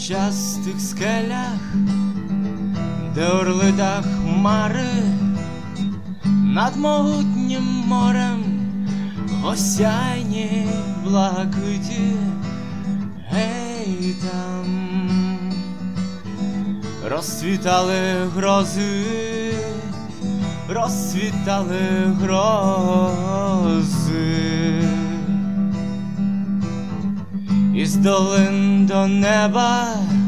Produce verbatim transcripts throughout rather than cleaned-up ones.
стрічастих скелях, де орли та хмари, над могутнім морем в осяйній блакиті, гей там розцвітали грози, розцвітали грози. Із долин до неба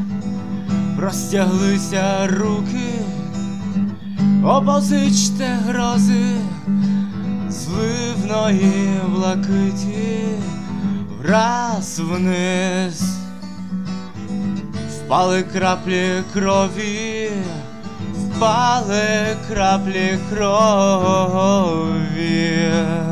простяглися руки, опозичте грози зливної блакиті, враз вниз впали краплі крові, впали краплі крові.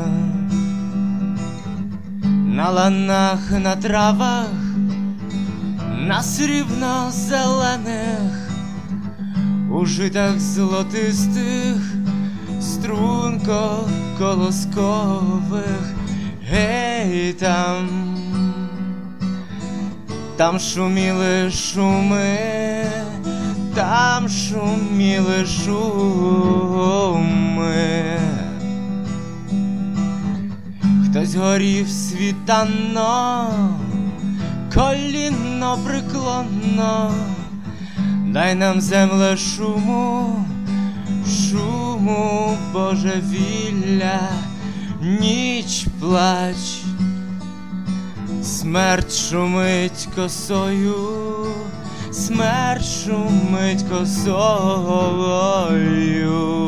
На ланах, на травах, на срібно-зелених, у житах золотистих, струнко колоскових, гей там, там шуміли шуми, там шуміли шуми. Хтось горів світанно, колінно преклонно, дай нам, земле, шуму, шуму божевілля, ніч плач, смерть шумить косою, смерть шумить косою.